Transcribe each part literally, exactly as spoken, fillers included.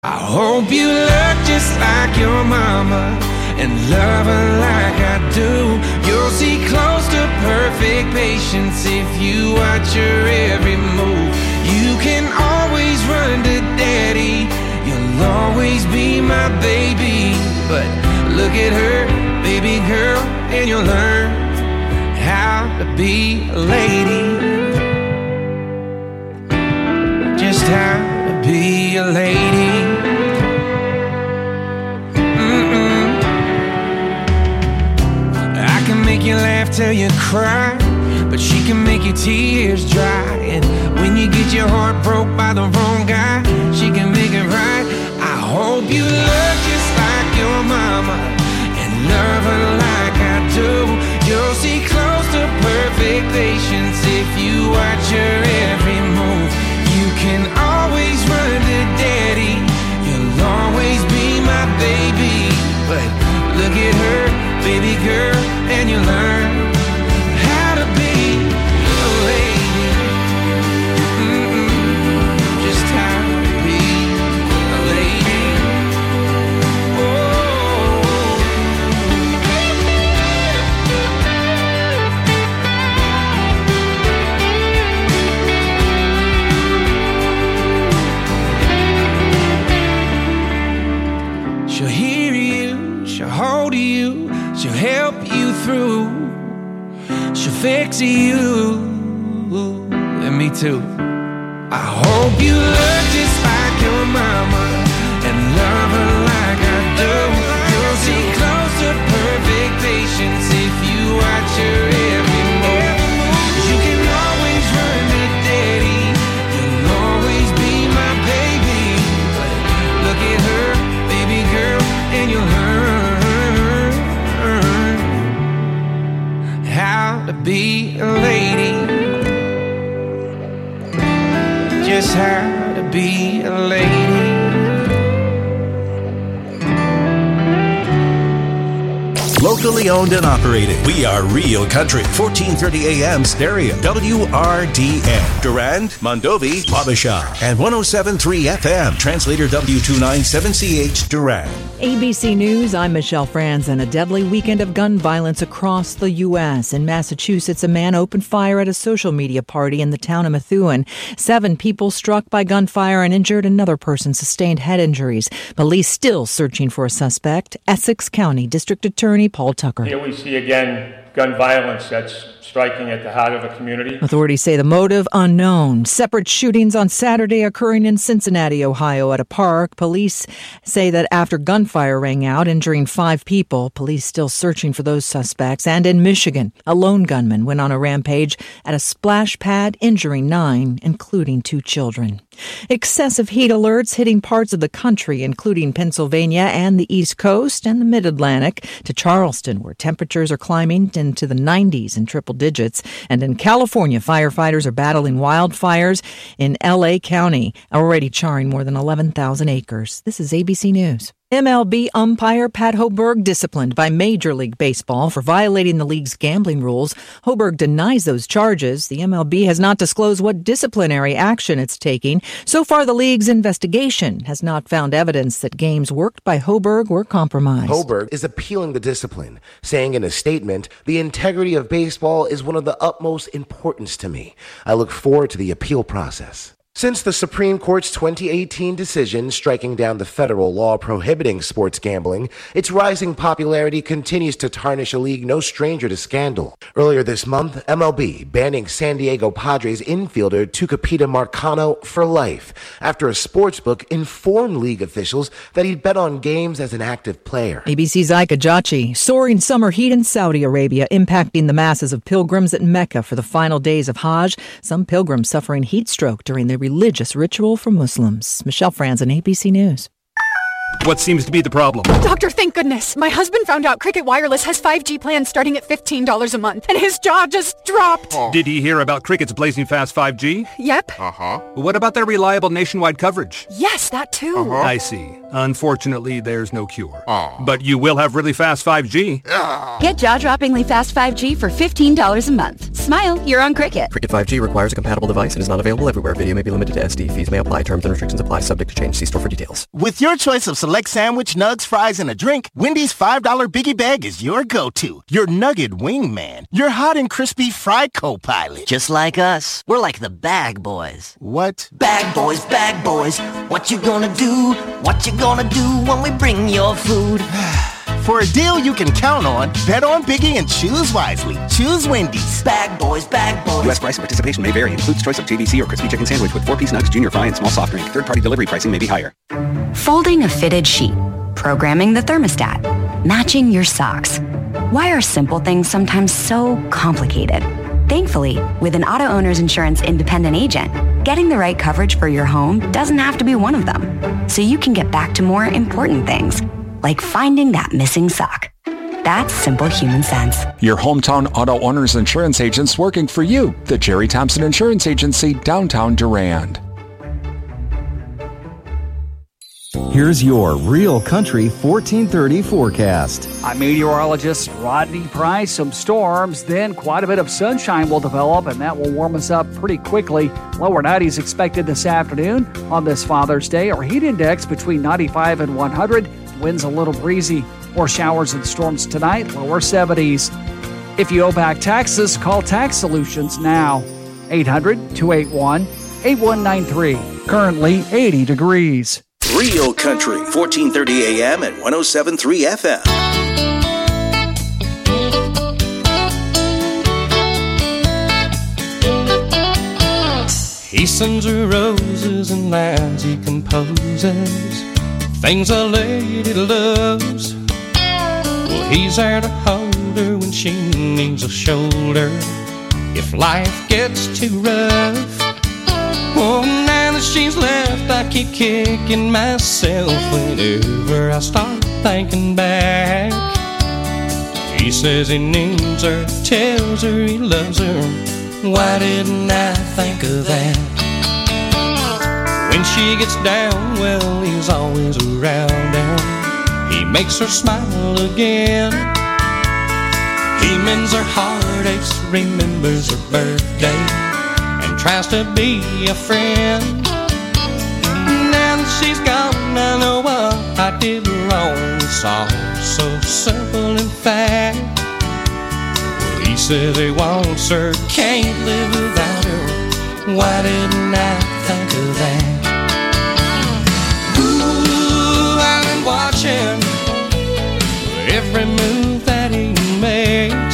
I hope you look just like your mama and love her like I do. You'll see close to perfect patience if you watch her every move. You can always run to daddy, you'll always be my baby. But look at her, baby girl, and you'll learn how to be a lady. Just how to be a lady. Make you laugh till you cry, but she can make your tears dry. And when you get your heart broke by the wrong guy, she can make it right. I hope you look just like your mama and love her like I do. You'll see close to perfect patience if you watch her every move. You can always run to daddy, you'll always be my baby. But look at her, baby girl, and you learn how to be a lady. Mm-mm. Just how to be a lady. Oh. She'll hear you, she'll hold you, she'll help you through, she'll fix you, and me too. I hope you look just like your mama and love her like I do. You'll see close to perfect patience if you watch her every move. You can always run to daddy, you'll always be my baby. But look at her, baby girl, and you'll learn how to be a lady. Just how to be a lady. Locally owned and operated. We are Real Country. fourteen thirty A M stereo. W R D N. Durand, Mondovi, Wabasha. And one oh seven point three F M. Translator W two ninety-seven C H Durand. A B C News, I'm Michelle Franzen. A deadly weekend of gun violence across the U S. In Massachusetts, a man opened fire at a social media party in the town of Methuen. Seven people struck by gunfire and injured. Another person sustained head injuries. Police still searching for a suspect. Essex County District Attorney Paul Tucker. Here we see again gun violence that's striking at the heart of a community. Authorities say the motive unknown. Separate shootings on Saturday occurring in Cincinnati, Ohio at a park. Police say that after gunfire rang out, injuring five people, police still searching for those suspects. And in Michigan, a lone gunman went on a rampage at a splash pad, injuring nine, including two children. Excessive heat alerts hitting parts of the country, including Pennsylvania and the East Coast and the Mid-Atlantic, to Charleston, where temperatures are climbing into the nineties in triple digits. And in California, firefighters are battling wildfires in L A County, already charring more than eleven thousand acres. This is A B C News. M L B umpire Pat Hoberg disciplined by Major League Baseball for violating the league's gambling rules. Hoberg denies those charges. The M L B has not disclosed what disciplinary action it's taking. So far, the league's investigation has not found evidence that games worked by Hoberg were compromised. Hoberg is appealing the discipline, saying in a statement, "The integrity of baseball is one of the utmost importance to me. I look forward to the appeal process." Since the Supreme Court's twenty eighteen decision striking down the federal law prohibiting sports gambling, its rising popularity continues to tarnish a league no stranger to scandal. Earlier this month, M L B banning San Diego Padres infielder Tucupita Marcano for life after a sportsbook informed league officials that he'd bet on games as an active player. A B C's Ike Ajachi. Soaring summer heat in Saudi Arabia impacting the masses of pilgrims at Mecca for the final days of Hajj. Some pilgrims suffering heat stroke during their religious ritual for Muslims. Michelle Franzen, A B C News. What seems to be the problem? Doctor, thank goodness. My husband found out Cricket Wireless has five G plans starting at fifteen dollars a month, and his jaw just dropped. Oh. Did he hear about Cricket's blazing fast five G? Yep. Uh-huh. What about their reliable nationwide coverage? Yes, that too. Uh-huh. I see. Unfortunately, there's no cure. Oh. But you will have really fast five G. Get jaw-droppingly fast five G for fifteen dollars a month. Smile, you're on Cricket. Cricket five G requires a compatible device and is not available everywhere. Video may be limited to S D. Fees may apply. Terms and restrictions apply. Subject to change. See store for details. With your choice of select sandwich, nugs, fries, and a drink, Wendy's five dollar Biggie Bag is your go-to. Your nugget wingman. Your hot and crispy fry co-pilot. Just like us. We're like the bag boys. What? Bag boys, bag boys. What you gonna do? What you gonna do when we bring your food? For a deal you can count on, bet on Biggie and choose wisely. Choose Wendy's. Bag boys, bag boys. U S price and participation may vary. Includes choice of J V C or crispy chicken sandwich with four-piece nugs, junior fry, and small soft drink. Third-party delivery pricing may be higher. Folding a fitted sheet. Programming the thermostat. Matching your socks. Why are simple things sometimes so complicated? Thankfully, with an Auto Owners Insurance independent agent, getting the right coverage for your home doesn't have to be one of them. So you can get back to more important things, like finding that missing sock. That's simple human sense. Your hometown Auto Owners Insurance agents working for you. The Jerry Thompson Insurance Agency, downtown Durand. Here's your Real Country fourteen thirty forecast. I'm meteorologist Rodney Price. Some storms, then quite a bit of sunshine will develop, and that will warm us up pretty quickly. Lower nineties expected this afternoon on this Father's Day. Our heat index between ninety-five and one hundred. Winds a little breezy. More showers and storms tonight, lower seventies. If you owe back taxes, call Tax Solutions now. eight hundred, two eight one, eight one nine three. Currently eighty degrees. Real Country, fourteen thirty A M and one oh seven point three F M. He sends her roses and lines he composes, things a lady loves. Well, he's there to hold her when she needs a shoulder, if life gets too rough. Oh, now that she's left, I keep kicking myself whenever I start thinking back. He says he needs her, tells her he loves her. Why didn't I think of that? When she gets down, well, he's always around and he makes her smile again. He mends her heartaches, remembers her birthday, and tries to be a friend. Now that she's gone, I know what I did wrong. It's all so simple in fact. Well, he says he wants her, can't live without her. Why didn't I think of that? Ooh, I've been watching every move that he makes.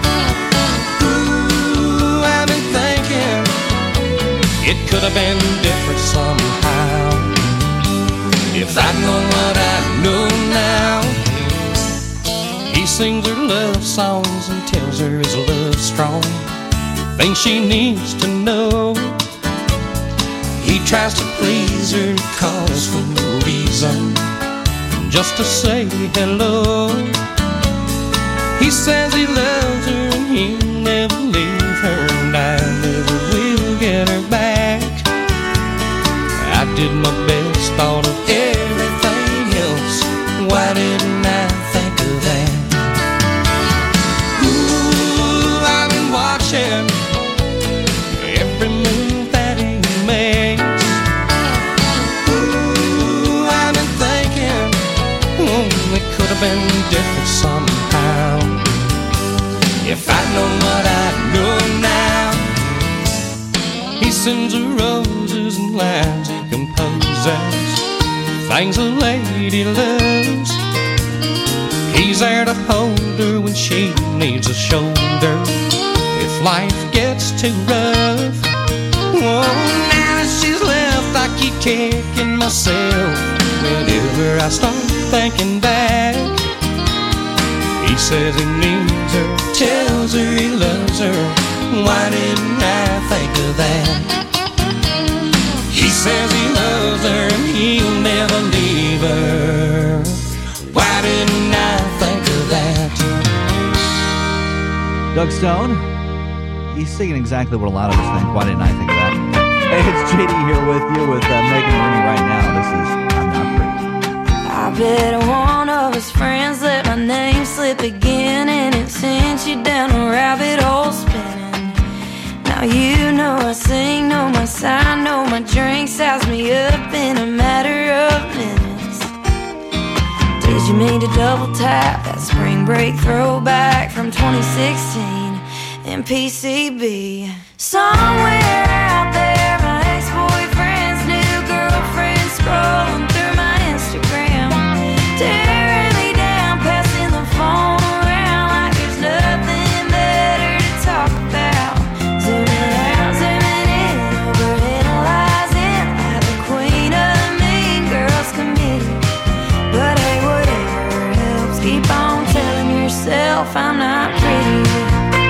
It could have been different somehow if I'd known what I know now. He sings her love songs and tells her his love's strong, things she needs to know. He tries to please her, calls for no reason, just to say hello. He says he loves her and he'll never leave her, and I never will get her back. I did my best, thought of everything else. Why didn't I think of that? Ooh, I've been watching every move that he makes. Ooh, I've been thinking, oh, it could have been different somehow if I'd known what I know now. He sends her roses and lines he composes, things a lady loves. He's there to hold her when she needs a shoulder, if life gets too rough. Oh, now that she's left, I keep kicking myself whenever I start thinking back. He says he needs her, tells her he loves her. Why didn't I think of that? He says he loves her and he'll never leave her. Doug Stone. He's singing exactly what a lot of us think. Why didn't I think of that? Hey, it's J D here with you with uh, Megan Rooney right now. This is I'm Not Pretty. I bet one of his friends let my name slip again, and it sent you down a rabbit hole spinning. Now you know I sing, know my sign, know my drink, size me up in a matter of minutes. Did you mean to double tap that spring break throwback from twenty sixteen in P C B? Somewhere out there, my ex-boyfriend's new girlfriend scrolling through my Instagram, tearing me down, passing the phone around like there's nothing better to talk about. Zooming out, zooming in, overanalyzing like the queen of the mean girls committee. But hey, whatever helps, keep on telling yourself I'm not pretty.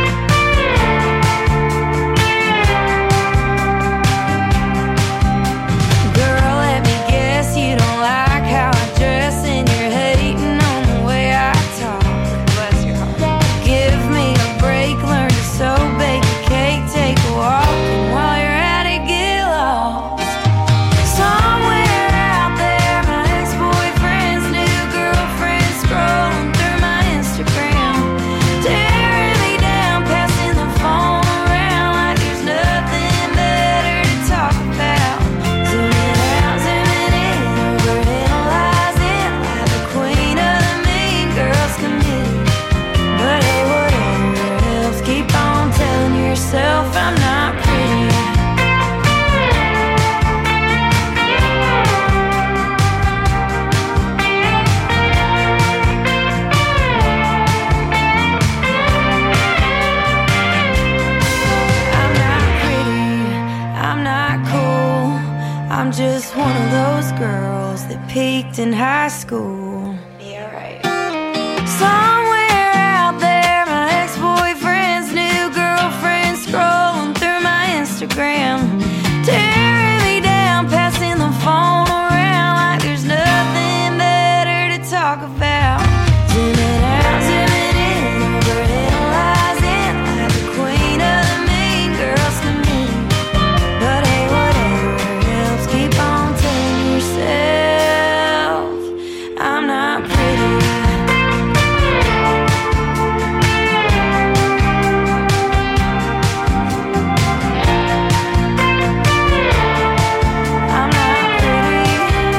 Just one of those girls that peaked in high school. Yeah, right. Somewhere out there, my ex-boyfriend's new girlfriend scrolling through my Instagram, tearing me down, passing the phone around like there's nothing better to talk about. Zooming out, zooming in, overanalyzing like the queen of the mean girls committee. But hey, whatever helps, keep on telling yourself I'm not pretty. I'm not pretty.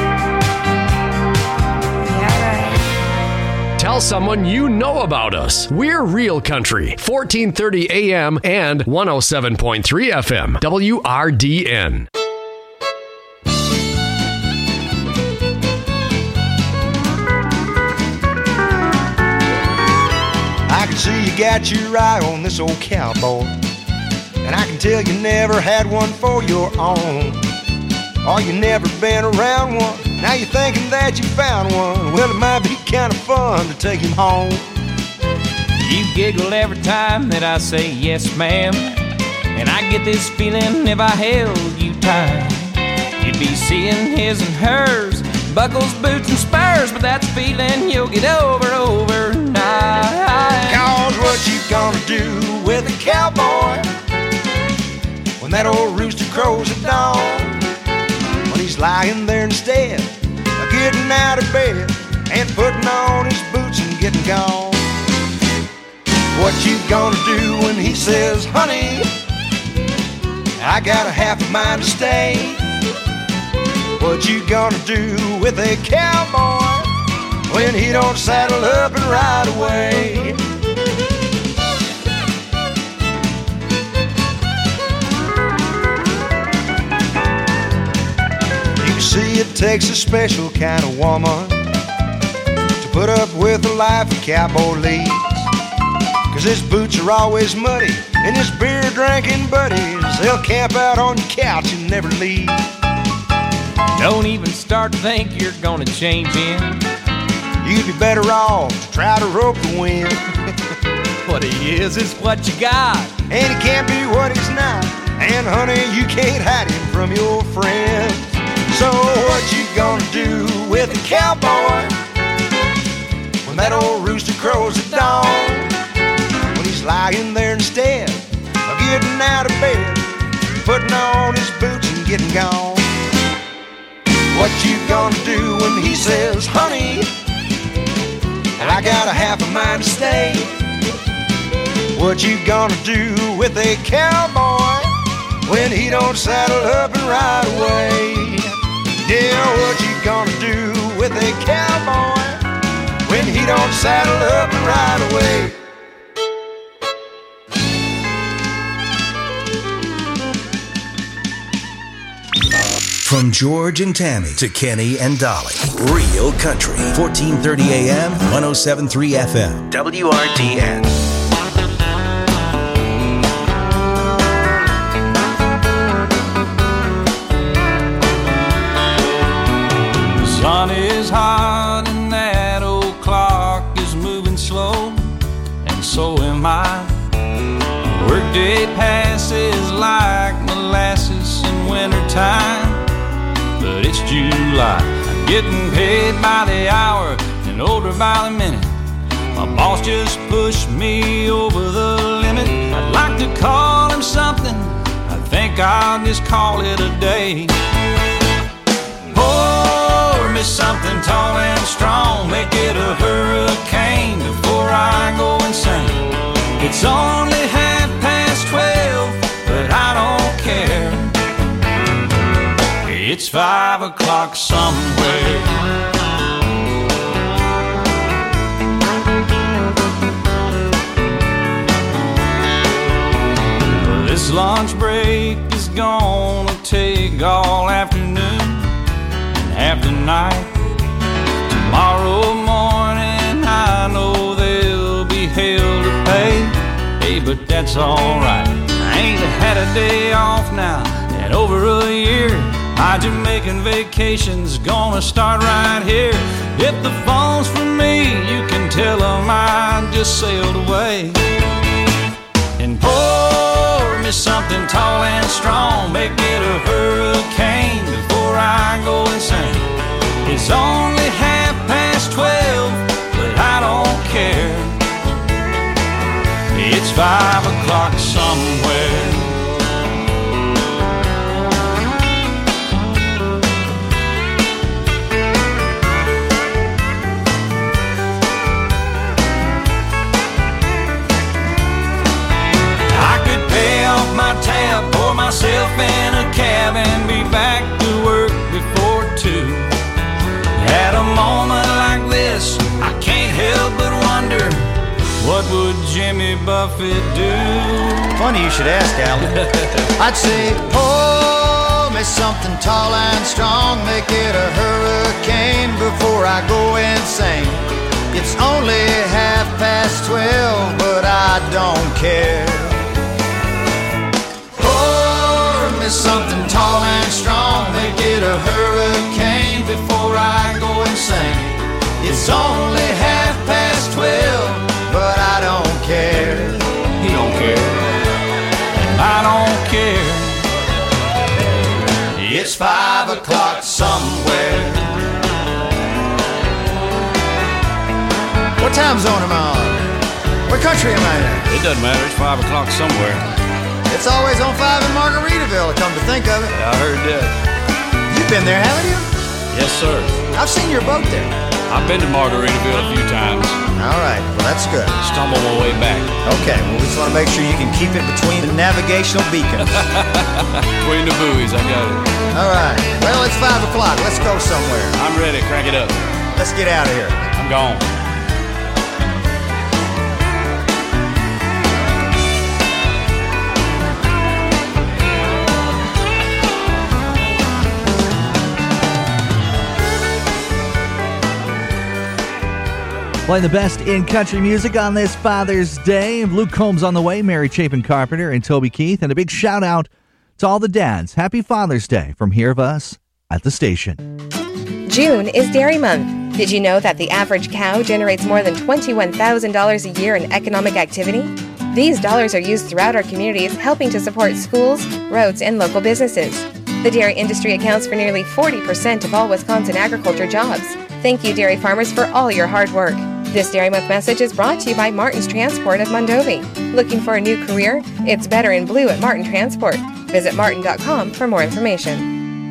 Yeah, right. Tell someone you know about us. We're Real Country, fourteen thirty A M and one oh seven point three F M, W R D N. I can see you got your eye on this old cowboy, and I can tell you never had one for your own. Or you never been around one, now you're thinking that you found one. Well, it might be kind of fun to take him home. You giggle every time that I say yes, ma'am, and I get this feeling if I held you tight, you'd be seeing his and hers, buckles, boots, and spurs, but that's a feeling you'll get over overnight. Cause what you gonna do with a cowboy when that old rooster crows at dawn? When he's lying there instead of getting out of bed and putting on his boots and getting gone. What you gonna do when he says, honey, I got a half a mind to stay? What you gonna do with a cowboy when he don't saddle up and ride away? You see, it takes a special kind of woman to put up with the life a cowboy leads. Cause his boots are always muddy, and his beer drinking buddies, they'll camp out on your couch and never leave. Don't even start to think you're gonna change him. You'd be better off to try to rope the wind. What he is is what you got, and he can't be what he's not. And honey, you can't hide him from your friends. So what you gonna do with a cowboy when that old rooster crows at dawn? When he's lying there getting out of bed, putting on his boots and getting gone. What you gonna do when he says, honey, I got a half a mind to stay? What you gonna do with a cowboy when he don't saddle up and ride away? Yeah, what you gonna do with a cowboy when he don't saddle up and ride away? From George and Tammy to Kenny and Dolly. Real Country. fourteen thirty A M, one oh seven point three F M. W R D N. The sun is hot and that old clock is moving slow, and so am I. Workday passes like molasses in wintertime, but it's July. I'm getting paid by the hour and older by the minute. My boss just pushed me over the limit. I'd like to call him something, I think I'll just call it a day. Pour me something tall and strong, make it a hurricane before I go insane. It's only half past twelve, but I don't care. It's five o'clock somewhere. This lunch break is gonna take all afternoon and half the night. Tomorrow morning I know there'll be hell to pay. Hey, but that's alright. I ain't had a day off now in over a year. My Jamaican vacation's gonna start right here. If the phone's for me, you can tell them I just sailed away. And pour me something tall and strong, make it a hurricane before I go insane. It's only half past twelve, but I don't care. It's five o'clock somewhere. My tab, pour myself in a cab and be back to work before two. At a moment like this, I can't help but wonder, what would Jimmy Buffett do? Funny you should ask, Alan. I'd say, pour me something tall and strong, make it a hurricane before I go insane. It's only half past twelve, but I don't care. Something tall and strong, make it a hurricane before I go insane. It's only half past twelve, but I don't care. He don't care, and I don't care. It's five o'clock somewhere. What time zone am I on? What country am I in? It doesn't matter, it's five o'clock somewhere. It's always on five in Margaritaville, come to think of it. Yeah, I heard that. You've been there, haven't you? Yes, sir. I've seen your boat there. I've been to Margaritaville a few times. All right, well, that's good. Stumble my way back. Okay, well, we just want to make sure you can keep it between the navigational beacons. Between the buoys, I got it. All right, well, it's five o'clock. Let's go somewhere. I'm ready. Crank it up. Let's get out of here. I'm gone. Playing the best in country music on this Father's Day. Luke Combs on the way, Mary Chapin Carpenter, and Toby Keith. And a big shout out to all the dads. Happy Father's Day from here of us at the station. June is Dairy Month. Did you know that the average cow generates more than twenty-one thousand dollars a year in economic activity? These dollars are used throughout our communities, helping to support schools, roads, and local businesses. The dairy industry accounts for nearly forty percent of all Wisconsin agriculture jobs. Thank you, dairy farmers, for all your hard work. This Dairy Month message is brought to you by Martin's Transport of Mondovi. Looking for a new career? It's better in blue at Martin Transport. Visit martin dot com for more information.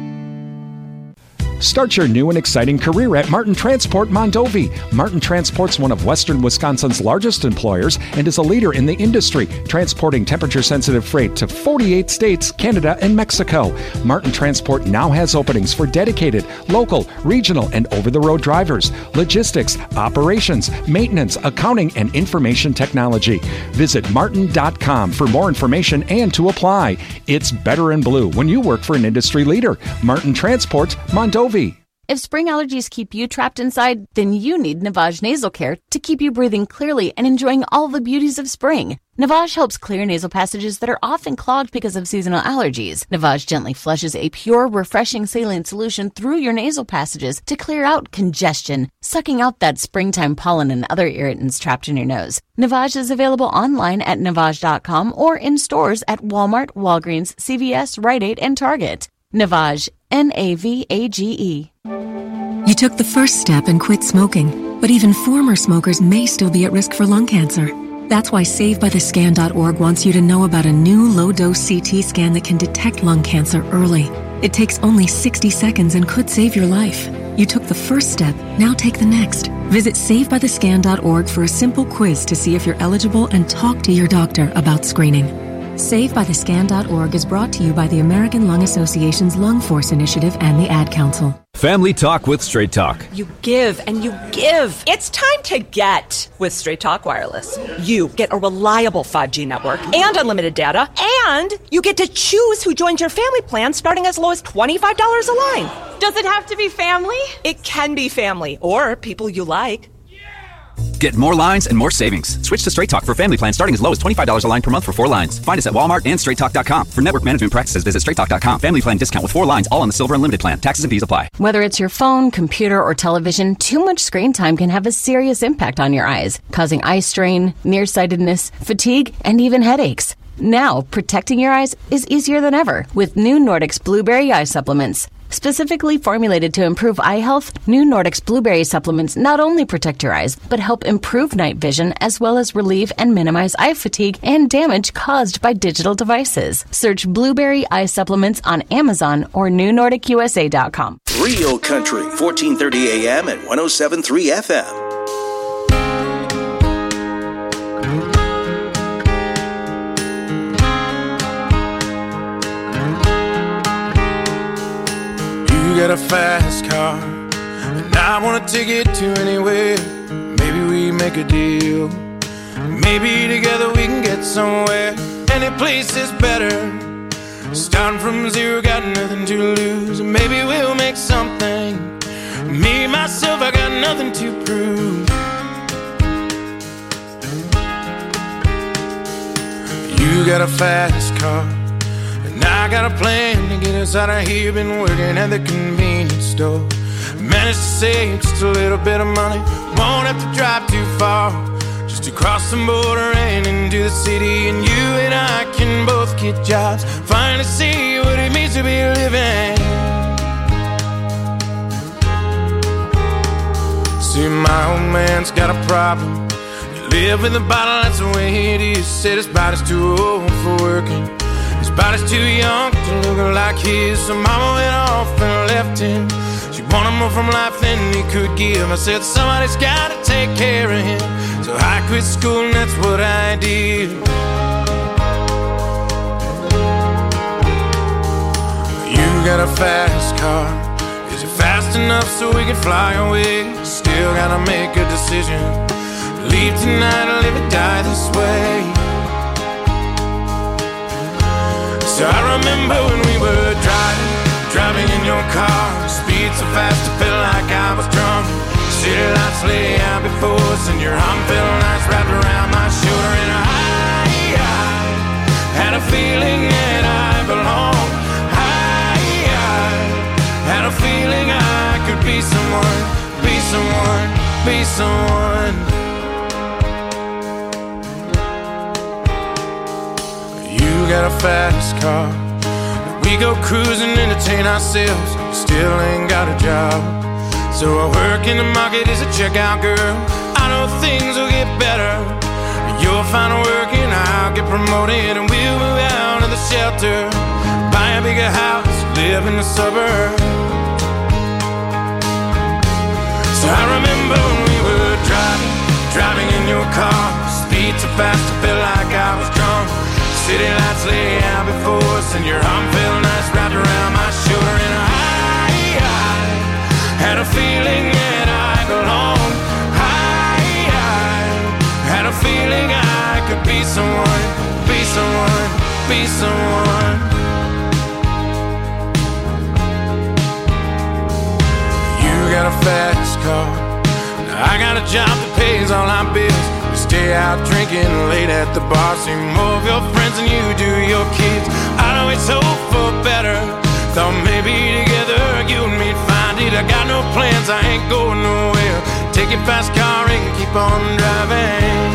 Start your new and exciting career at Martin Transport Mondovi. Martin Transport's one of Western Wisconsin's largest employers and is a leader in the industry, transporting temperature-sensitive freight to forty-eight states, Canada, and Mexico. Martin Transport now has openings for dedicated, local, regional, and over-the-road drivers, logistics, operations, maintenance, accounting, and information technology. Visit martin dot com for more information and to apply. It's better in blue when you work for an industry leader. Martin Transport Mondovi. If spring allergies keep you trapped inside, then you need Navage Nasal Care to keep you breathing clearly and enjoying all the beauties of spring. Navage helps clear nasal passages that are often clogged because of seasonal allergies. Navage gently flushes a pure, refreshing saline solution through your nasal passages to clear out congestion, sucking out that springtime pollen and other irritants trapped in your nose. Navage is available online at navage dot com or in stores at Walmart, Walgreens, C V S, Rite Aid, and Target. Navage, N A V A G E. You took the first step and quit smoking, but even former smokers may still be at risk for lung cancer. That's why save by the scan dot org wants you to know about a new low-dose C T scan that can detect lung cancer early. It takes only sixty seconds and could save your life. You took the first step, now take the next. Visit save by the scan dot org for a simple quiz to see if you're eligible and talk to your doctor about screening. save by the scan dot org is brought to you by the American Lung Association's Lung Force Initiative and the Ad Council. Family Talk with Straight Talk. You give and you give. It's time to get with Straight Talk Wireless. You get a reliable five G network and unlimited data, and you get to choose who joins your family plan starting as low as twenty-five dollars a line. Does it have to be family? It can be family or people you like. Get more lines and more savings. Switch to Straight Talk for family plans starting as low as twenty-five dollars a line per month for four lines. Find us at Walmart and straight talk dot com. For network management practices, visit straight talk dot com. Family plan discount with four lines, all on the Silver Unlimited plan. Taxes and fees apply. Whether it's your phone, computer, or television, too much screen time can have a serious impact on your eyes, causing eye strain, nearsightedness, fatigue, and even headaches. Now, protecting your eyes is easier than ever with new Nordics Blueberry Eye Supplements. Specifically formulated to improve eye health, new Nordics Blueberry Supplements not only protect your eyes, but help improve night vision as well as relieve and minimize eye fatigue and damage caused by digital devices. Search Blueberry Eye Supplements on Amazon or new nordic u s a dot com. Real Country, fourteen thirty A M and one oh seven point three F M. You got a fast car, and I wanna take it to anywhere. Maybe we make a deal. Maybe together we can get somewhere. Any place is better. Starting from zero, got nothing to lose. Maybe we'll make something. Me, myself, I got nothing to prove. You got a fast car, I got a plan to get us out of here. Been working at the convenience store. Managed to save just a little bit of money. Won't have to drive too far, just to cross the border and into the city. And you and I can both get jobs, finally see what it means to be living. See, my old man's got a problem. You live with a bottle, that's the way it is. Said his body's too old for working. His body's too young to look like his. So mama went off and left him. She wanted more from life than he could give. I said somebody's gotta take care of him. So I quit school and that's what I did. You got a fast car. Is it fast enough so we can fly away? Still gotta make a decision. Leave tonight or live or die this way. So I remember when we were driving, driving in your car. Speed so fast it felt like I was drunk. City lights lay out before us, and your arm felt nice wrapped around my shoulder. And I, I had a feeling that I belonged. I, I had a feeling I could be someone, be someone, be someone. You got a fast car. We go cruising, entertain ourselves. Still ain't got a job. So I work in the market as a checkout girl. I know things will get better. You'll find work and I'll get promoted, and we'll move out of the shelter, buy a bigger house, live in the suburbs. So I remember when we were driving, driving in your car, speed so fast I felt like I was drunk. City lights lay out before us, and your arm felt nice wrapped around my shoulder, and I, I had a feeling that I belonged. I, I had a feeling I could be someone, be someone, be someone. You got a fast car, I got a job that pays all our bills. We stay out drinking late at the bar, see more of your friends than you do your kids. I'd always hope for better, thought maybe together you and me'd find it. I got no plans, I ain't going nowhere. Take your fast car and keep on driving.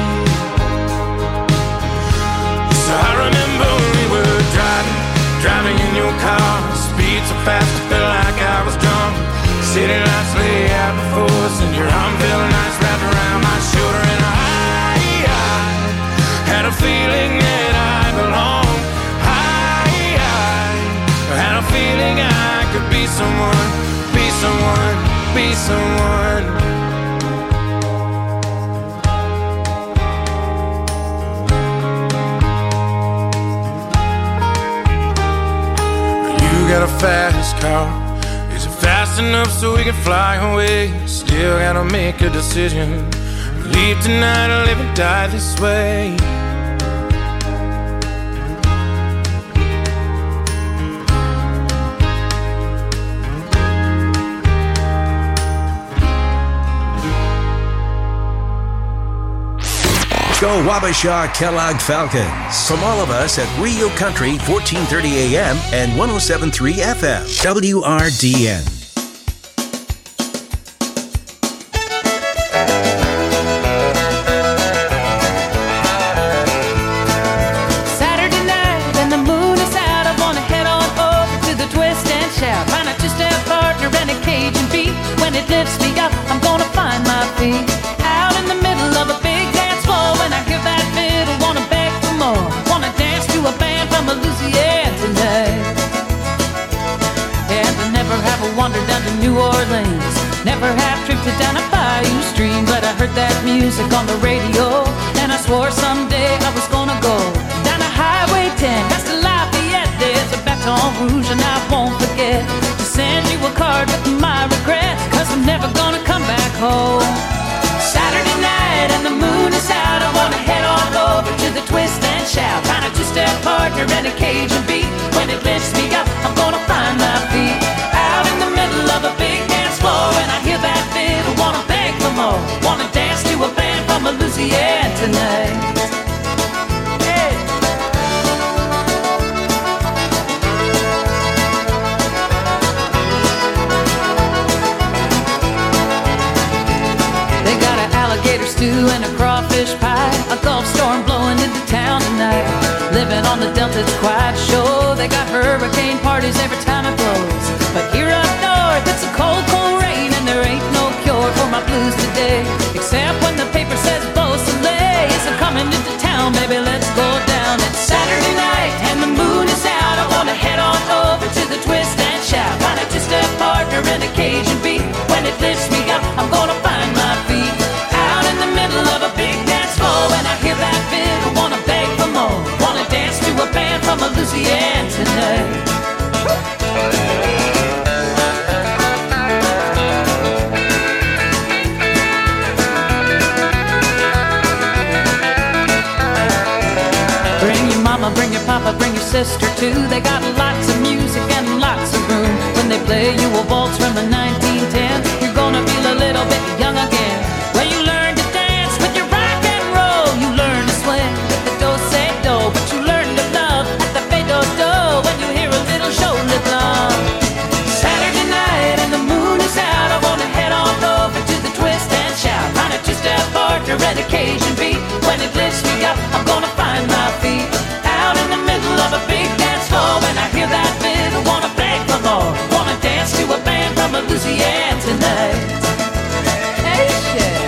So I remember when we were driving, driving in your car, speed so fast I felt like I was drunk. City lights lay out before us, and your arm felt nice wrapped around my shoulder, and I, I had a feeling that I belonged. I, I had a feeling I could be someone, be someone, be someone. You got a fast car, is it fast enough so we can fly away? Still gotta make a decision, leave tonight or live and die this way. Go Wabasha Kellogg Falcons. From all of us at Rio Country, fourteen thirty A M and one oh seven point three F M, W R D N. Saturday night and the moon is out. I wanna head on over to the twist and shout. Find a two-step partner and a Cajun beat. When it lifts me up, I'm gonna find my feet. Out in the middle of a big dance floor, when I hear that fiddle, wanna beg for more. Wanna dance to a band from Louisiana tonight. And I never have a wander down to New Orleans, never have drifted down a bayou stream, but I heard that music on the radio, and I swore someday I was gonna go down to Highway ten, past the Lafayette. There's a Baton Rouge and I won't forget to send you a card with my regrets, cause I'm never gonna come back home. Saturday night and the moon is out. I wanna head on over to the twist and shout. Find a two-step partner and a Cajun beat. When it lifts me up, I'm gonna find my feet. Out in the middle of a big dance floor, and I hear that fiddle, wanna beg for more. Wanna dance to a band from Louisiana tonight. Hey. They got an alligator stew and a crawfish pie, a Gulf storm blowing into town tonight. Living on the Delta, it's quite a show. They got hurricane parties every time it blows. But here up north, it's a cold, cold rain, and there ain't no cure for my blues today. Except when the paper says Beausoleil is coming into town, baby, let's go down. It's Saturday night and the moon is out. I wanna head on over to the twist and shout. Find a two-step partner and a Cajun beat. When it lifts me up, I'm gonna find my feet. Out in the middle of a big dance floor, and I hear that fiddle, wanna beg for more. Wanna dance to a band from Louisiana tonight. Bring your mama, bring your papa, bring your sister too. They got lots of music and lots of room. When they play you a waltz from a nineteen ten, you're gonna feel a little bit young again. Well, you learn to dance with your rock and roll. You learn to swing with the do-say-do, but you learn to love at the fade-do-do when you hear a little shoulder blunt. Saturday night and the moon is out. I wanna head on over to the twist and shout. Find a two-step partner and a Cajun beat. When it lifts me up, I'm gonna find my feet. Out in the middle of a big dance floor, when I hear that fiddle, wanna beg for more. Wanna dance to a band from Louisiana tonight. Hey, shit.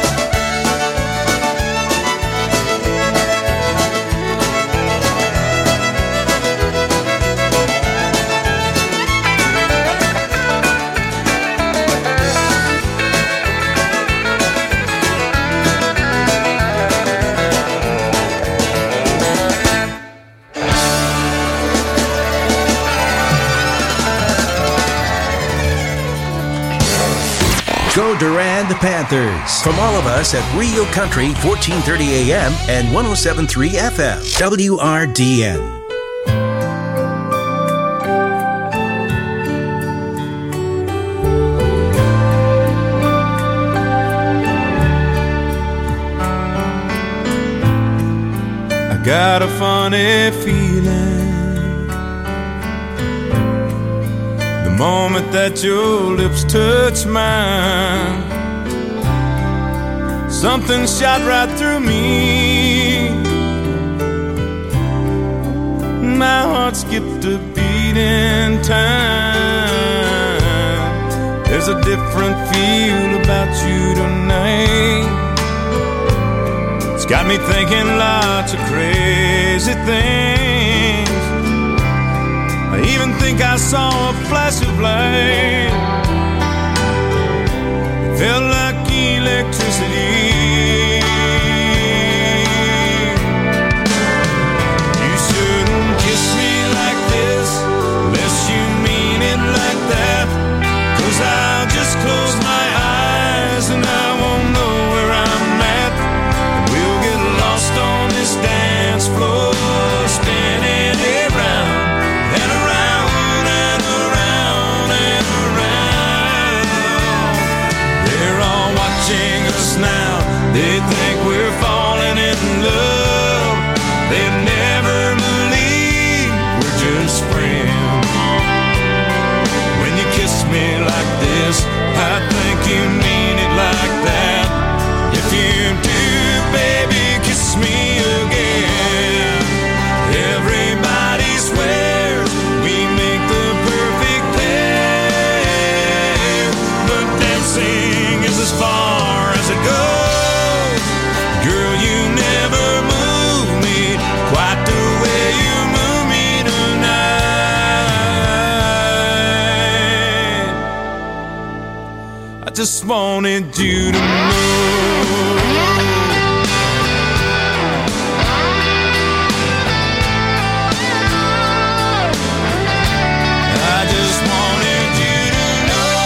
Go Durand Panthers. From all of us at Real Country, fourteen thirty A M and one oh seven point three F M, W R D N. I got a funny feeling the moment that your lips touch mine. Something shot right through me. My heart skipped a beat in time. There's a different feel about you tonight. It's got me thinking lots of crazy things. I even think I saw a flash of light. It felt like electricity. You shouldn't kiss me like this unless you mean it like that. 'Cause I'll just close my eyes and I won't know where I'm at. And we'll get lost on this dance floor, spinning around and around and around and around. They're all watching us now. They think we're falling in love. They never believe we're just friends. When you kiss me like this, I think you mean it like that. If you do, baby, kiss me again. Everybody swears we make the perfect pair, but dancing is as far as it goes. Girl, you never move me quite the way you move me tonight. I just wanted you to know. I just wanted you to know.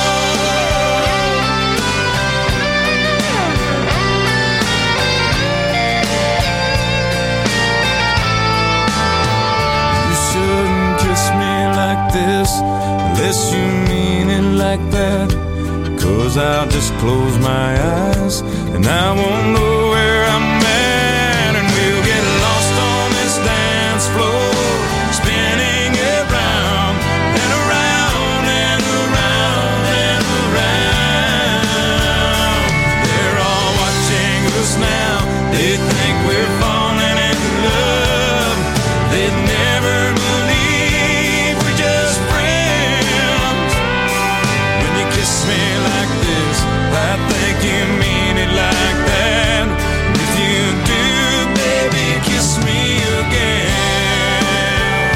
You shouldn't kiss me like this unless you mean it like that. 'Cause I'll just close my eyes and I won't know where I'm at. And we'll get lost on this dance floor, spinning around and around and around and around. They're all watching us now. They think we're falling in love. They never believe we're just friends. When you kiss me like this, I think you mean it like that. And if you do, baby, kiss me again.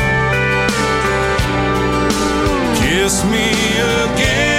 Kiss me again.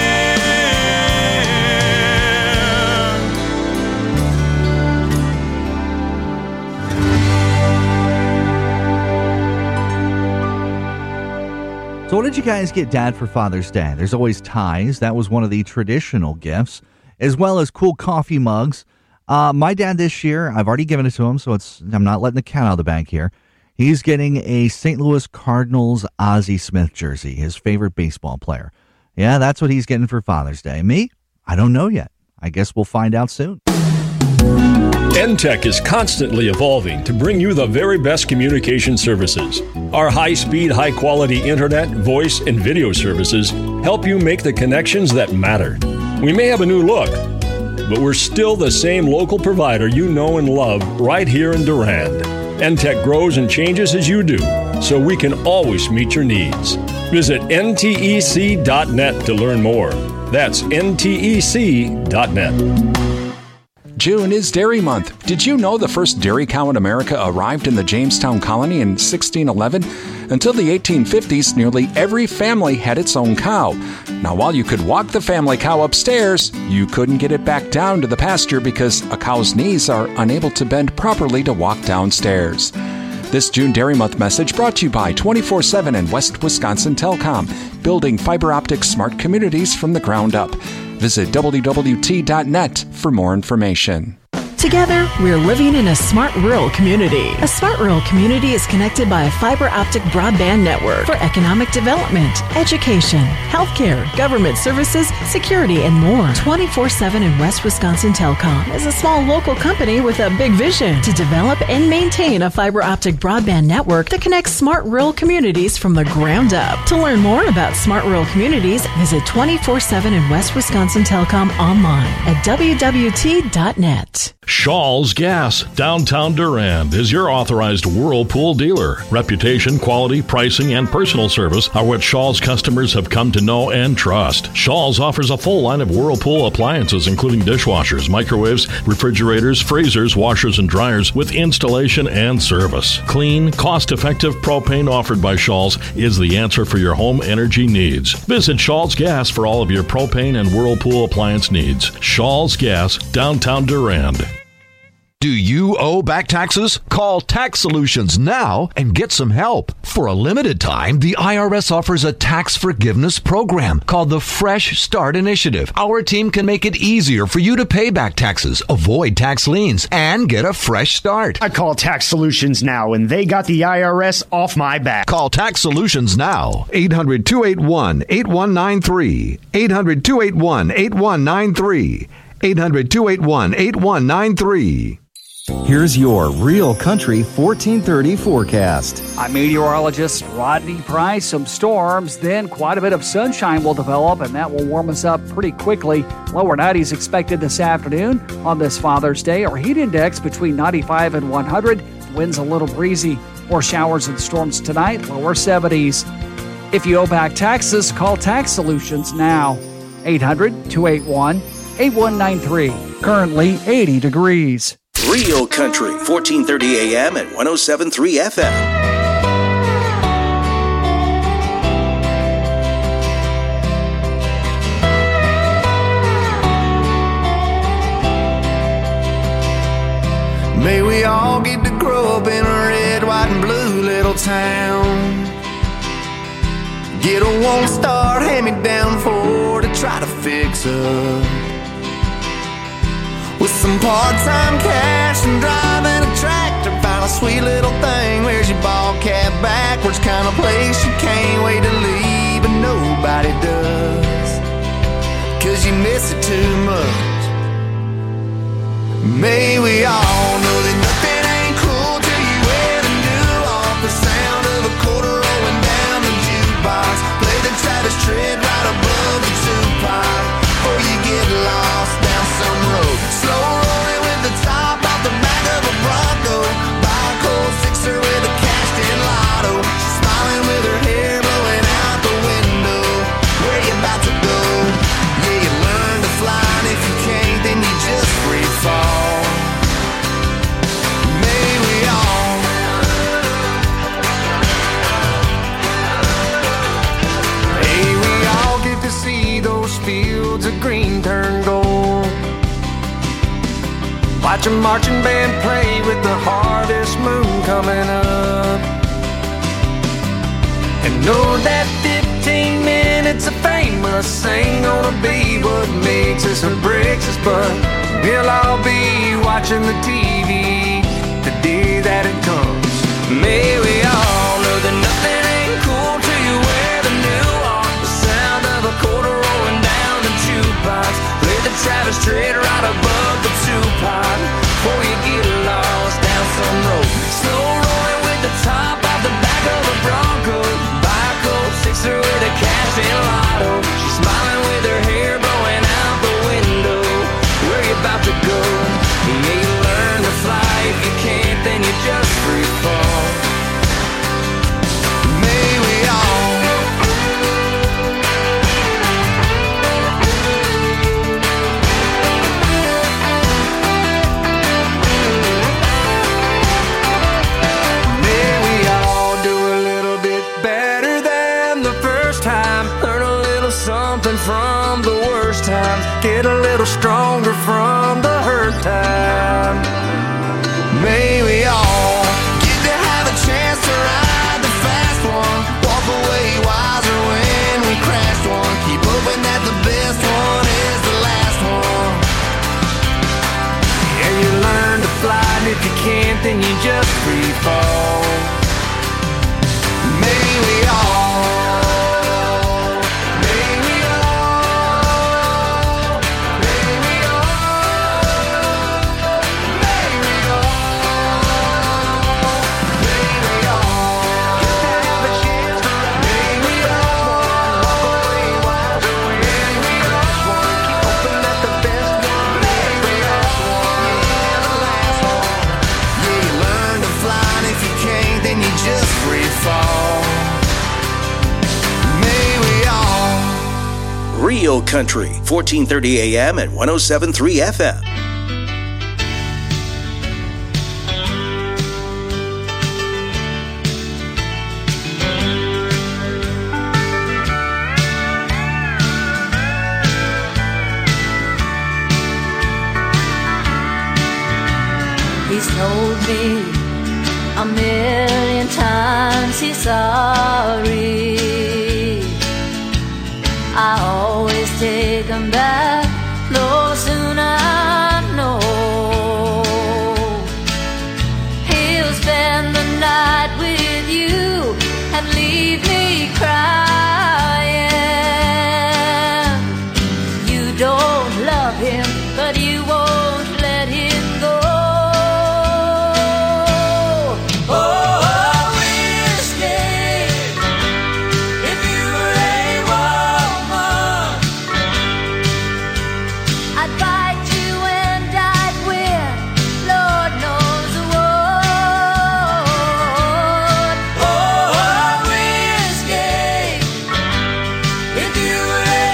So what did you guys get Dad for Father's Day? There's always ties. That was one of the traditional gifts, as well as cool coffee mugs. Uh, my dad this year, I've already given it to him, so it's I'm not letting the cat out of the bag here. He's getting a Saint Louis Cardinals Ozzie Smith jersey, his favorite baseball player. Yeah, that's what he's getting for Father's Day. Me? I don't know yet. I guess we'll find out soon. N Tech is constantly evolving to bring you the very best communication services. Our high-speed, high-quality internet, voice, and video services help you make the connections that matter. We may have a new look, but we're still the same local provider you know and love right here in Durand. N Tech grows and changes as you do, so we can always meet your needs. Visit N T E C dot net to learn more. That's N T E C dot net. June is Dairy Month. Did you know the first dairy cow in America arrived in the Jamestown colony in sixteen eleven? Until the eighteen fifties, nearly every family had its own cow. Now, while you could walk the family cow upstairs, you couldn't get it back down to the pasture because a cow's knees are unable to bend properly to walk downstairs. This June Dairy Month message brought to you by twenty-four seven and West Wisconsin Telecom, building fiber optic smart communities from the ground up. Visit W W T dot net for more information. Together, we're living in a smart rural community. A smart rural community is connected by a fiber optic broadband network for economic development, education, healthcare, government services, security, and more. twenty-four seven and West Wisconsin Telecom is a small local company with a big vision to develop and maintain a fiber optic broadband network that connects smart rural communities from the ground up. To learn more about smart rural communities, visit twenty-four seven and West Wisconsin Telecom online at W W T dot net. Shaw's Gas, downtown Durand, is your authorized Whirlpool dealer. Reputation, quality, pricing, and personal service are what Shaw's customers have come to know and trust. Shaw's offers a full line of Whirlpool appliances, including dishwashers, microwaves, refrigerators, freezers, washers, and dryers, with installation and service. Clean, cost-effective propane offered by Shaw's is the answer for your home energy needs. Visit Shaw's Gas for all of your propane and Whirlpool appliance needs. Shaw's Gas, downtown Durand. Do you owe back taxes? Call Tax Solutions now and get some help. For a limited time, the I R S offers a tax forgiveness program called the Fresh Start Initiative. Our team can make it easier for you to pay back taxes, avoid tax liens, and get a fresh start. I call Tax Solutions now, and they got the I R S off my back. Call Tax Solutions now. eight hundred, two eight one, eight one nine three. eight hundred, two eight one, eight one nine three. eight hundred, two eight one, eight one nine three. Here's your Real Country fourteen thirty forecast. I'm meteorologist Rodney Price. Some storms, then quite a bit of sunshine will develop, and that will warm us up pretty quickly. Lower nineties expected this afternoon on this Father's Day. Our heat index between ninety-five and one hundred. Winds a little breezy. More showers and storms tonight, lower seventies. If you owe back taxes, call Tax Solutions now. eight hundred, two eight one, eight one nine three. Currently eighty degrees. Real Country, fourteen thirty A M and one oh seven point three F M. May we all get to grow up in a red, white, and blue little town. Get a one-star hand-me-down Ford to try to fix up. With some part-time cash and driving a tractor, find a sweet little thing. Wears your ball cap backwards, kind of place you can't wait to leave, but nobody does, 'cause you miss it too much. May we all know that nothing ain't cool till you ever knew off the sound of a quarter rolling down the jukebox. Play the Travis Tritt right above the two-pipe before you get lost down some road. Slow rolling with the top off the back of a Bronco. Buy a cold sixer with a cashed-in lotto. She's smiling with her hair blowing out the window. Where you about to go? Yeah, you learn to fly, and if you can't, then you just free fall. May we all May we all get to see those fields of green turn gold. Watch a marching band play with the harvest moon coming up. And know that fifteen minutes of famous ain't gonna be what makes us or breaks us, but we'll all be watching the T V the day that it comes. May we all know that nothing ain't cool till you wear the new on. The sound of a quarter rolling down the jukebox. Play the Travis Tritt right above the two-pipe before you get lost down some road. Slow rolling with the top off the back of a Bronco. Buy a cold sixer with a cash-in lotto. She's smiling with her hair blowing out the window. Where you about to go? Yeah, you learn to fly. If you can't, then you just free fall. May we all get a little stronger from the hurt time. May we all get to have a chance to ride the fast one, walk away wiser when we crashed one, keep hoping that the best one is the last one. And you learn to fly, and if you can't, then you just free fall. May we all, may we all, may we all, may we all, may we all have a chance to ride. May we all walk away wiser when we crash one, keep hoping that the best one is the last one, yeah, the last one. Yeah, you learn to fly, and if you can't, then you just free fall. Real Country, fourteen thirty A M and one oh seven point three F M. He's told me a million times he's sorry. I always take him back, no sooner I know. He'll spend the night with you and leave me crying. You don't love him, but you won't let him go. Oh, whiskey, if you were a woman, I'd bite you and I'd win, Lord knows what. Oh, whiskey, if you were a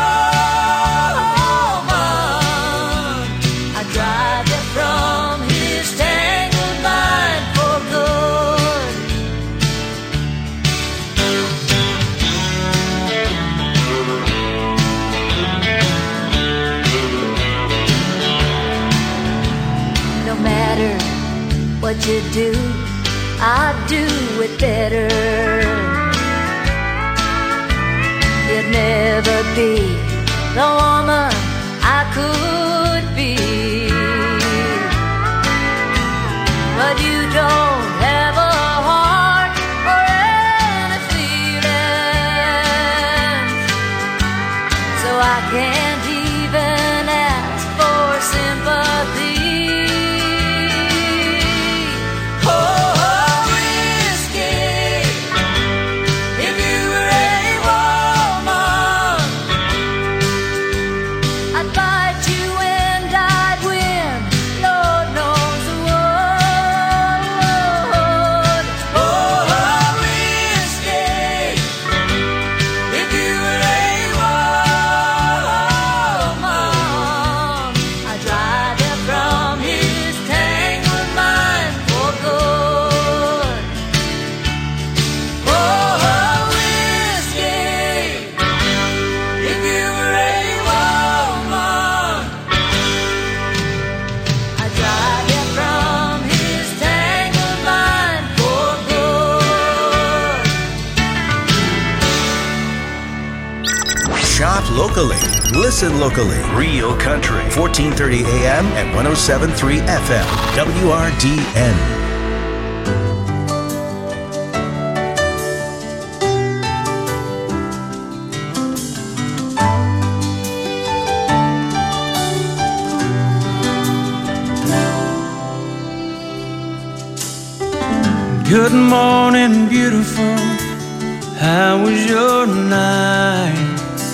woman, I'd drive you from his tangled mind for good. No matter what you do, I'd do it better. You'd never be the woman I could be. But you don't have a heart or any feelings, so I can't even ask for sympathy. Oh, whiskey, if you were a woman, I'd bite you and I'd win, Lord knows what. Oh, whiskey, if you were a woman, I'd drive you from his tangled mind for good. Oh, whiskey, if you were a woman, I'd drive you from his tangled mind for good. Shop locally. Listen locally. Real Country, fourteen thirty A M and one oh seven point three F M. W R D N. Good morning, beautiful. How was your night?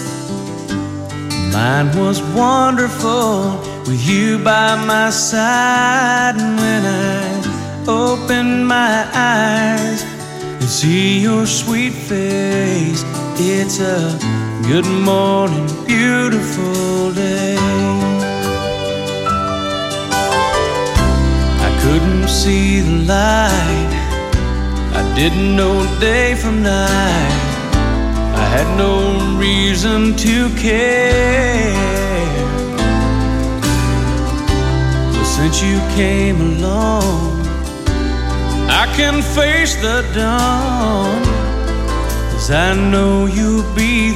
Mine was wonderful with you by my side. And when I open my eyes and see your sweet face, it's a good morning, beautiful day. I couldn't see the light, I didn't know day from night, I had no reason to care. since you came along. I can face the dawn, 'cause I know you'll be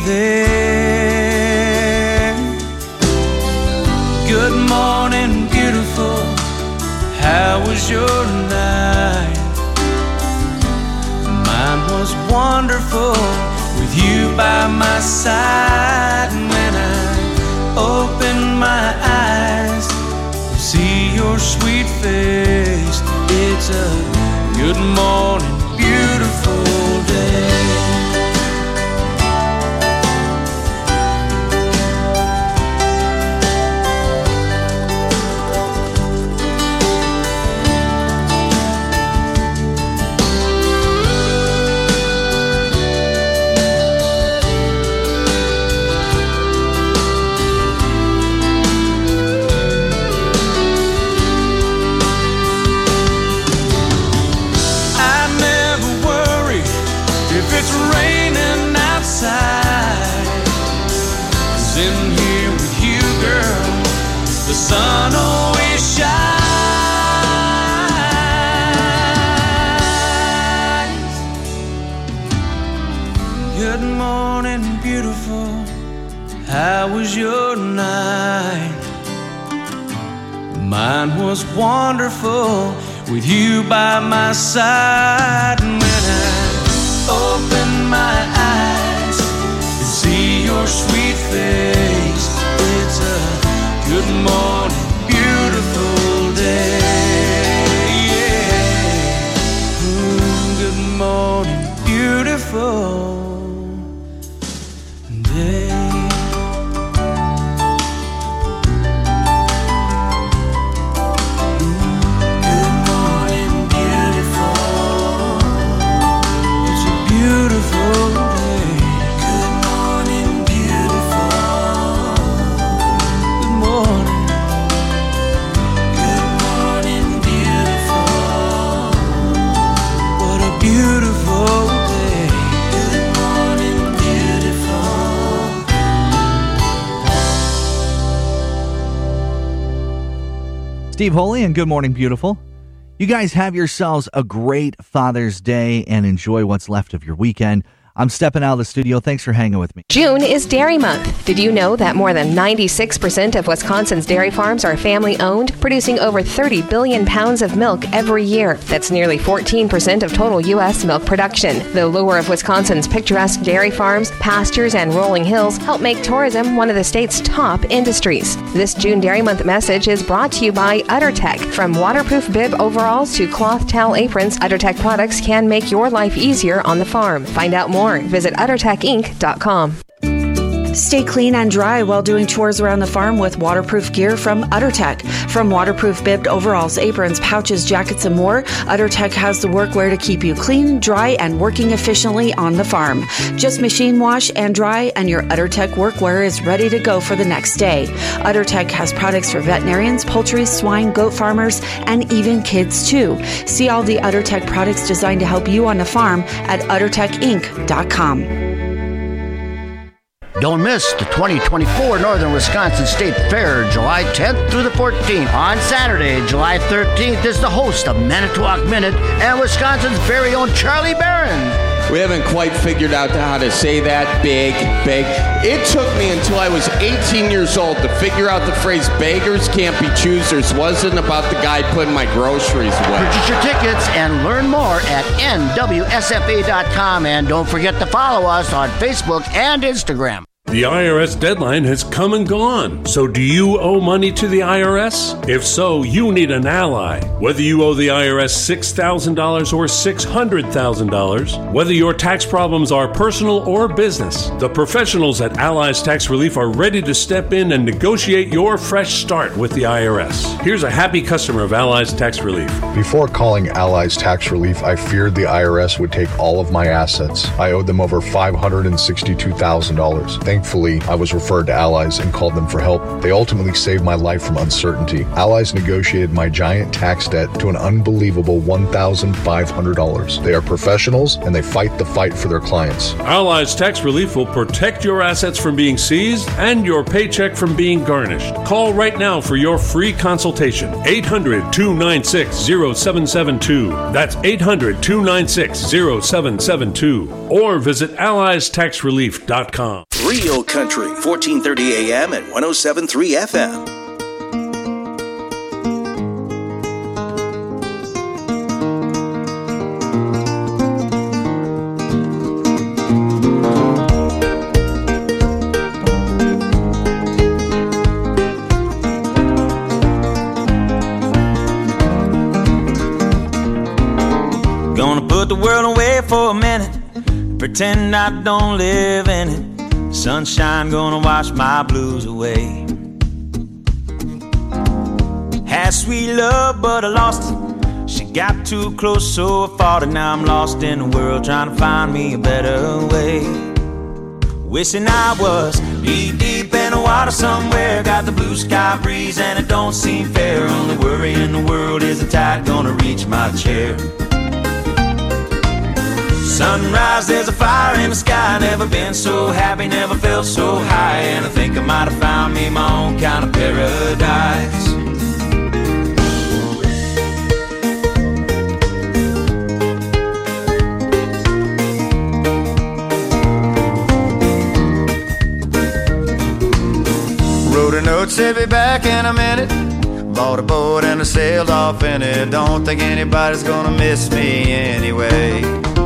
there. Good morning, beautiful, how was your night? Mine was wonderful, with you by my side. And when I open my eyes, see your sweet face, it's a good morning, beautiful day. The sun always shines. Good morning, beautiful, how was your night? Mine was wonderful, with you by my side. And when I open my eyes and see your sweet face, it's a good morning, beautiful day. Yeah. Mm, good morning, beautiful day. Good morning, beautiful. It's a beautiful day. Good morning, beautiful. Good morning. Good morning, beautiful. What a beautiful day. Good morning, beautiful. Steve Holy and Good Morning Beautiful. You guys have yourselves a great Father's Day and enjoy what's left of your weekend. I'm stepping out of the studio. Thanks for hanging with me. June is Dairy Month. Did you know that more than ninety-six percent of Wisconsin's dairy farms are family-owned, producing over thirty billion pounds of milk every year? That's nearly fourteen percent of total U S milk production. The lure of Wisconsin's picturesque dairy farms, pastures, and rolling hills help make tourism one of the state's top industries. This June Dairy Month message is brought to you by UtterTech. From waterproof bib overalls to cloth towel aprons, UtterTech products can make your life easier on the farm. Find out more. Visit utter tech inc dot com. Stay clean and dry while doing chores around the farm with waterproof gear from UtterTech. From waterproof bibbed overalls, aprons, pouches, jackets, and more, UtterTech has the workwear to keep you clean, dry, and working efficiently on the farm. Just machine wash and dry, and your UtterTech workwear is ready to go for the next day. UtterTech has products for veterinarians, poultry, swine, goat farmers, and even kids too. See all the UtterTech products designed to help you on the farm at utter tech inc dot com. Don't miss the twenty twenty-four Northern Wisconsin State Fair, July tenth through the fourteenth. On Saturday, July thirteenth, is the host of Manitowoc Minute and Wisconsin's very own Charlie Barron. We haven't quite figured out how to say that. Big, big. It took me until I was eighteen years old to figure out the phrase beggars can't be choosers wasn't about the guy putting my groceries away. Purchase your tickets and learn more at N W S F A dot com, and don't forget to follow us on Facebook and Instagram. The I R S deadline has come and gone. So do you owe money to the I R S? If so, you need an ally. Whether you owe the I R S six thousand dollars or six hundred thousand dollars, whether your tax problems are personal or business, the professionals at Allies Tax Relief are ready to step in and negotiate your fresh start with the I R S. Here's a happy customer of Allies Tax Relief. Before calling Allies Tax Relief, I feared the I R S would take all of my assets. I owed them over five hundred sixty-two thousand dollars. Thankfully, Thankfully, I was referred to Allies and called them for help. They ultimately saved my life from uncertainty. Allies negotiated my giant tax debt to an unbelievable one thousand five hundred dollars. They are professionals and they fight the fight for their clients. Allies Tax Relief will protect your assets from being seized and your paycheck from being garnished. Call right now for your free consultation. eight hundred, two nine six, zero seven seven two. That's eight hundred, two nine six, zero seven seven two. Or visit allies tax relief dot com. Real Country, fourteen thirty A M and one oh seven point three F M. Gonna put the world away for a minute, pretend I don't live in it. Sunshine gonna wash my blues away. Had sweet love, but I lost it. She got too close, so I fought it. Now I'm lost in the world, trying to find me a better way. Wishing I was knee deep in the water somewhere. Got the blue sky breeze and it don't seem fair. Only worry in the world is the tide gonna reach my chair. Sunrise, there's a fire in the sky. Never been so happy, never felt so high. And I think I might have found me my own kind of paradise. Wrote a note, said be back in a minute. Bought a boat and I sailed off in it. Don't think anybody's gonna miss me anyway.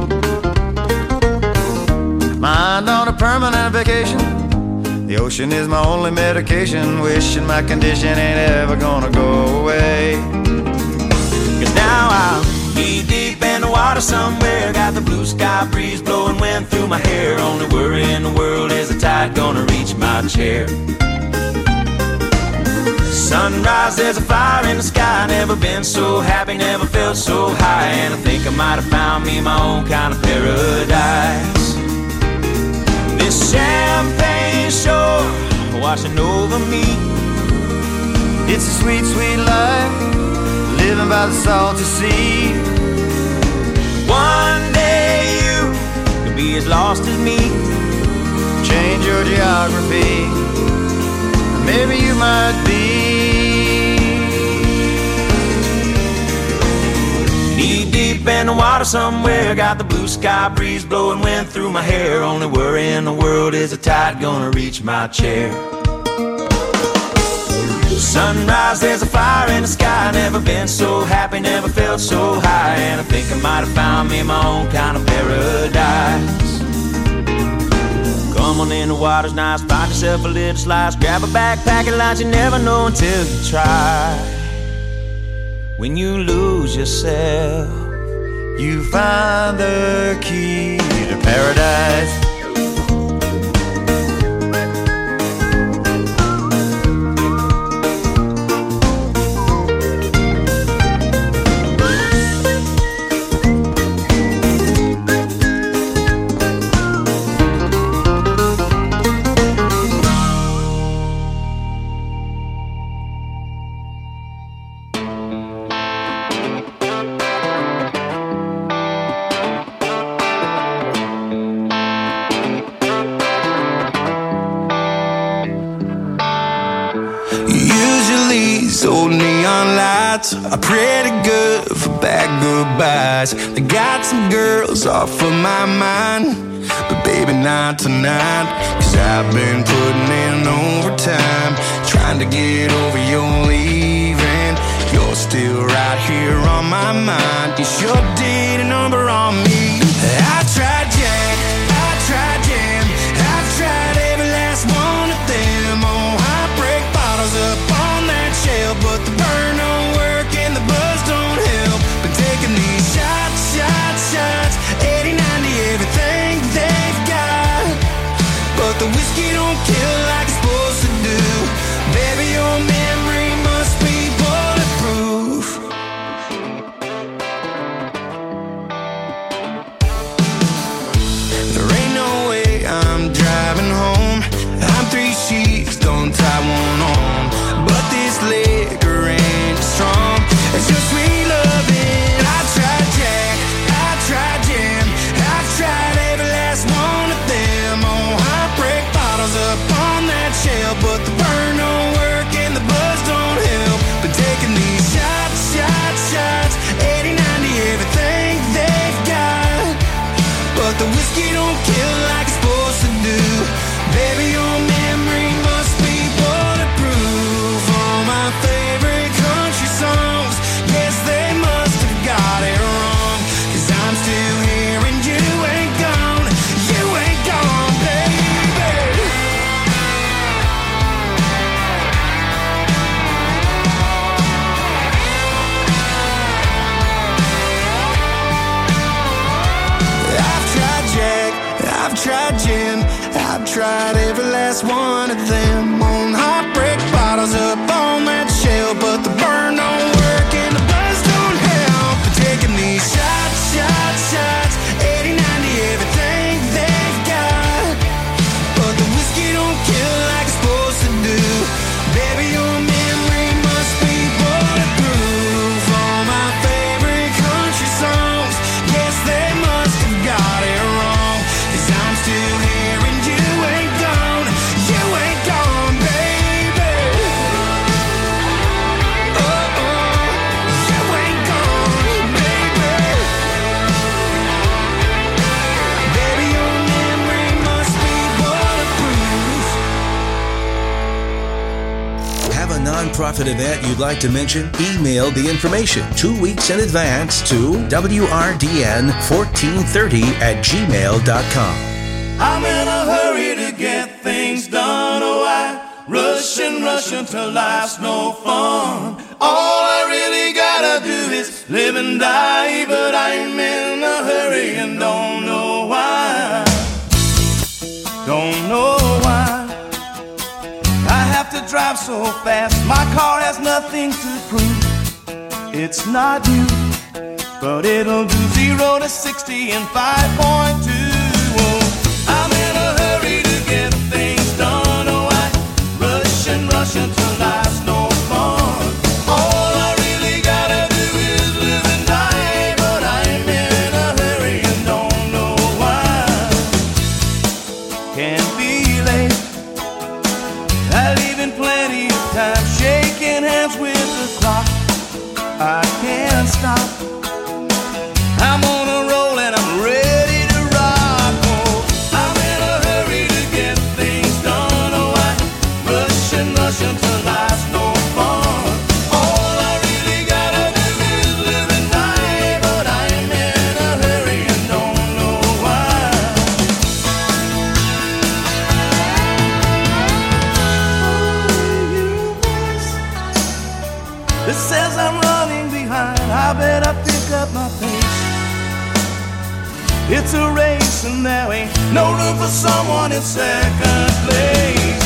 Mind on a permanent vacation. The ocean is my only medication. Wishing my condition ain't ever gonna go away. Cause now I'm knee deep in the water somewhere. Got the blue sky breeze blowing wind through my hair. Only worry in the world is the tide gonna reach my chair. Sunrise, there's a fire in the sky. Never been so happy, never felt so high. And I think I might have found me my own kind of paradise. This champagne shore washing over me. It's a sweet, sweet life, living by the salty sea. One day you could be as lost as me. Change your geography, maybe you might be. Knee deep in the water somewhere. Got the blue sky breeze blowing wind through my hair. Only worry in the world is the tide gonna reach my chair. Sunrise, there's a fire in the sky. Never been so happy, never felt so high. And I think I might have found me my own kind of paradise. Come on in, the water's nice. Find yourself a little slice. Grab a backpack and lunch. You never know until you try. When you lose yourself, you find the key to paradise. Old neon lights are pretty good for bad goodbyes. I got some girls off of my mind, but baby not tonight. Cause I've been putting in overtime, trying to get over your leaving. You're still right here on my mind. You sure did a number on me. I tried Jack, I tried Jam, I've tried every last one of them. Oh, I break bottles up on that shelf, but the burn don't work and the buzz don't help. Been taking these shots, shots, shots, eighty, ninety, everything they've got, but the whiskey don't kill like it's supposed to do. Baby, your memory must be bulletproof. shots, shots, shots, eighty, ninety, everything they've got. But the whiskey don't kill like it's supposed to do. Baby, your memory must be bulletproof. All my favorite country songs, yes, they must have got it wrong. Cause I'm still here and you ain't gone. You ain't gone, baby. I've tried Jack, I've tried Jim, I've tried every last one of them. On heartbreak bottles up on that shelf, but the burn don't work and the buzz don't help. But taking these shots, shots, shots, eighty, ninety, everything they've got. But the whiskey don't kill like it's supposed to do. Baby, your memory must be bulletproof. All my favorite country songs, yes, they must have got it wrong. Cause I'm still here and you ain't gone. You ain't gone, baby. Oh, oh, you ain't gone, baby. Baby, your memory must be bulletproof. Have a nonprofit event you'd like to mention? Email the information two weeks in advance to W R D N fourteen thirty at gmail dot com. I'm in a hurry to get things done. Oh, I rush and rush until life's no fun. All I really gotta do is live and die, but I'm in a hurry and don't know why. Don't know why I have to drive so fast. My car has nothing to prove. It's not new, but it'll do zero to sixty in five point two. I'm in a hurry to get things done. Oh, I rush and rush until life's no fun. All I really gotta do is live and die, but I'm in a hurry and don't know why. Can't be late. I leave in plenty of time, shaking hands with the clock. I can't stop. I'm on a roll and I'm ready to rock. Oh, I'm in a hurry to get things done. Oh, I rush and rush until life's no fun. All I really gotta do is live and die, but I'm in a hurry and don't know why. It says I'm running behind. I better pick up my pace. It's a race and there ain't no room for someone in second place.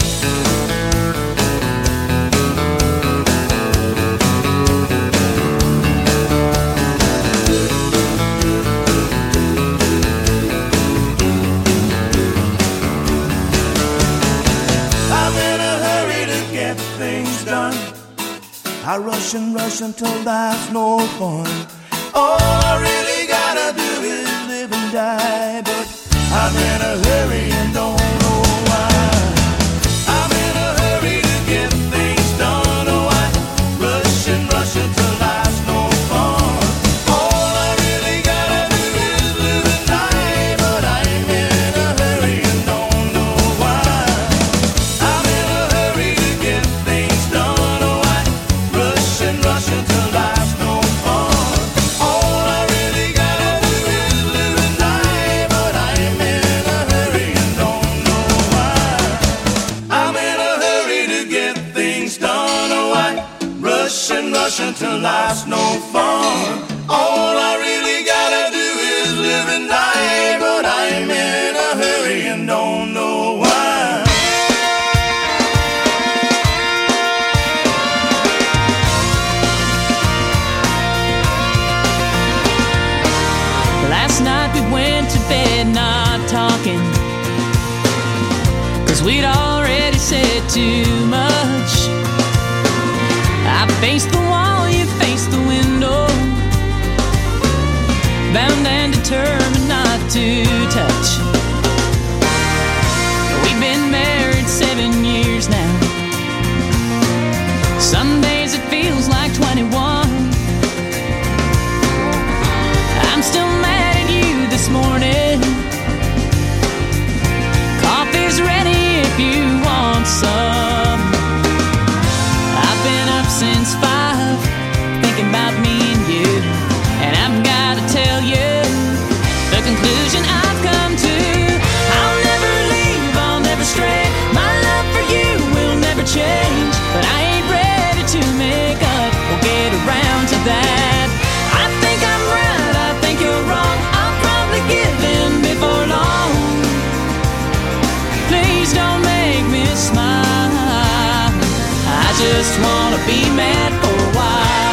I'm in a hurry to get things done. I rush and rush until life's no fun. All I really gotta do is live and die, but I'm in a hurry and don't know why. I'm in a hurry to get things done. Oh, I rush and rush until life's no fun. All I really gotta do is live and die, but I'm in a hurry and don't know why. I'm in a hurry to get things done. Oh, I rush and rush until life's no fun. All I really gotta do is live and die, but I'm in a hurry and don't know why. I'm in a hurry to get things done. Oh, I rush and rush until life's no fun. All I really gotta do is live and die, but I'm in a hurry and don't know why. Last night we went to bed not talking, 'cause we'd already said too much. I faced the wall, you faced the window, bound and determined not to touch. We've been married seven years now. Some days it feels like twenty just wanna be married.